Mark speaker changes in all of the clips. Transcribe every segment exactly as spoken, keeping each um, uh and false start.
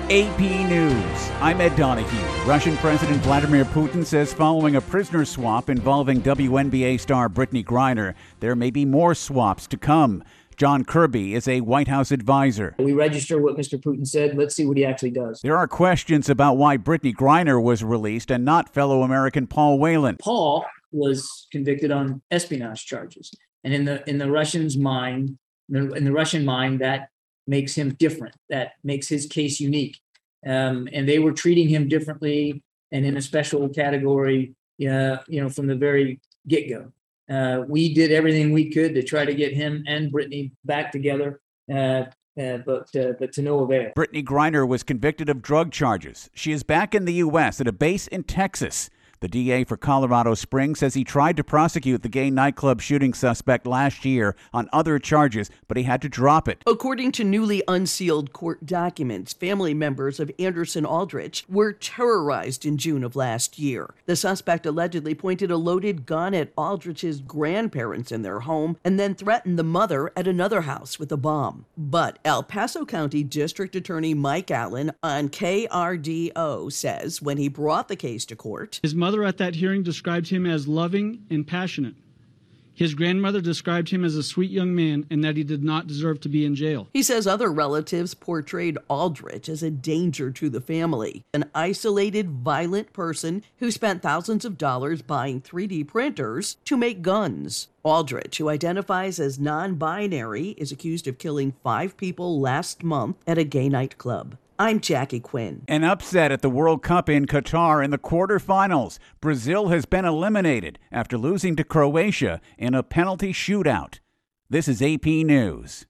Speaker 1: A P News. I'm Ed Donahue. Russian President Vladimir Putin says following a prisoner swap involving W N B A star Brittany Griner, there may be more swaps to come. John Kirby is a White House advisor.
Speaker 2: We register what Mister Putin said. Let's see what he actually does.
Speaker 1: There are questions about why Brittany Griner was released and not fellow American Paul Whelan.
Speaker 2: Paul was convicted on espionage charges. And in the in the Russians' mind, in the Russian mind, that makes him different. That makes his case unique. Um, and they were treating him differently and in a special category, uh, you know, from the very get-go. Uh, we did everything we could to try to get him and Brittany back together, uh, uh, but uh, but to no avail.
Speaker 1: Brittany Griner was convicted of drug charges. She is back in the U S at a base in Texas. The D A for Colorado Springs says he tried to prosecute the gay nightclub shooting suspect last year on other charges, but he had to drop it.
Speaker 3: According to newly unsealed court documents, family members of Anderson Aldrich were terrorized in June of last year. The suspect allegedly pointed a loaded gun at Aldrich's grandparents in their home and then threatened the mother at another house with a bomb. But El Paso County District Attorney Mike Allen on K R D O says when he brought the case to court,
Speaker 4: his mother at that hearing described him as loving and passionate. His grandmother described him as a sweet young man and that he did not deserve to be in jail.
Speaker 3: He says other relatives portrayed Aldrich as a danger to the family, an isolated, violent person who spent thousands of dollars buying three D printers to make guns. Aldrich, who identifies as non-binary, is accused of killing five people last month at a gay nightclub. I'm Jackie Quinn.
Speaker 1: An upset at the World Cup in Qatar in the quarterfinals. Brazil has been eliminated after losing to Croatia in a penalty shootout. This is A P News.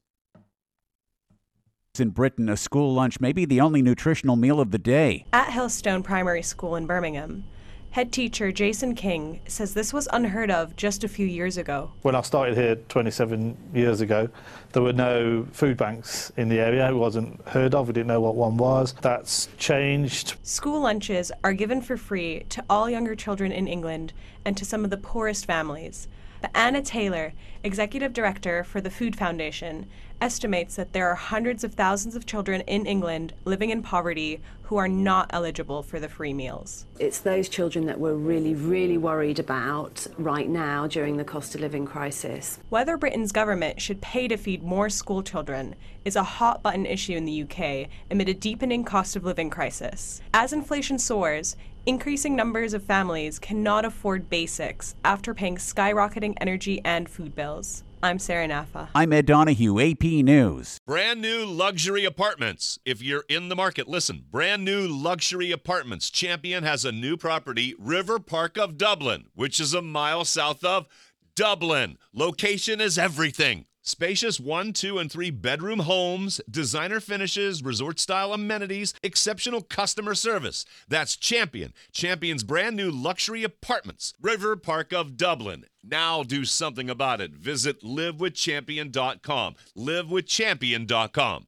Speaker 1: In Britain, a school lunch may be the only nutritional meal of the day.
Speaker 5: At Hillstone Primary School in Birmingham, head teacher Jason King says this was unheard of just a few years ago.
Speaker 6: When I started here twenty-seven years ago, there were no food banks in the area. It wasn't heard of. We didn't know what one was. That's changed.
Speaker 5: School lunches are given for free to all younger children in England and to some of the poorest families. But Anna Taylor, executive director for the Food Foundation, estimates that there are hundreds of thousands of children in England living in poverty who are not eligible for the free meals.
Speaker 7: It's those children that we're really, really worried about right now during the cost of living crisis.
Speaker 5: Whether Britain's government should pay to feed more school children is a hot button issue in the U K amid a deepening cost of living crisis. As inflation soars, increasing numbers of families cannot afford basics after paying skyrocketing energy and food bills. I'm Sarah Naffa.
Speaker 1: I'm Ed Donahue, A P News.
Speaker 8: Brand new luxury apartments. If you're in the market, listen. Brand new luxury apartments. Champion has a new property, River Park of Dublin, which is a mile south of Dublin. Location is everything. Spacious one, two, and three bedroom homes, designer finishes, resort-style amenities, exceptional customer service. That's Champion. Champion's brand new luxury apartments. River Park of Dublin. Now do something about it. Visit live with champion dot com. live with champion dot com.